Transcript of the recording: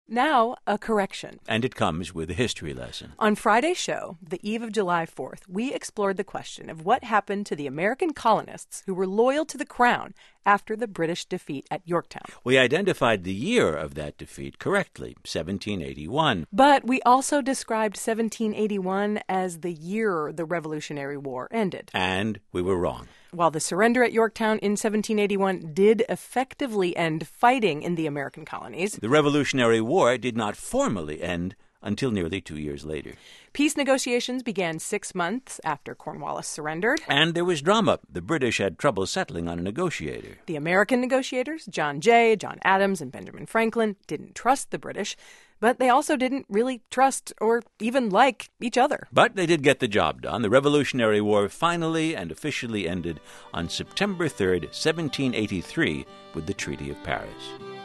Now, a correction. And it comes with a history lesson. On Friday's show, the eve of July 4th, we explored the question of what happened to the American colonists who were loyal to the crown after the British defeat at Yorktown. We identified the year of that defeat correctly, 1781. But we also described 1781 as the year the Revolutionary War ended. And we were wrong. While the surrender at Yorktown in 1781 did effectively end fighting in the American colonies, the Revolutionary War did not formally end until nearly 2 years later. Peace negotiations began 6 months after Cornwallis surrendered. And there was drama. The British had trouble settling on a negotiator. The American negotiators, John Jay, John Adams, and Benjamin Franklin, didn't trust the British, but they also didn't really trust or even like each other. But they did get the job done. The Revolutionary War finally and officially ended on September 3rd, 1783, with the Treaty of Paris.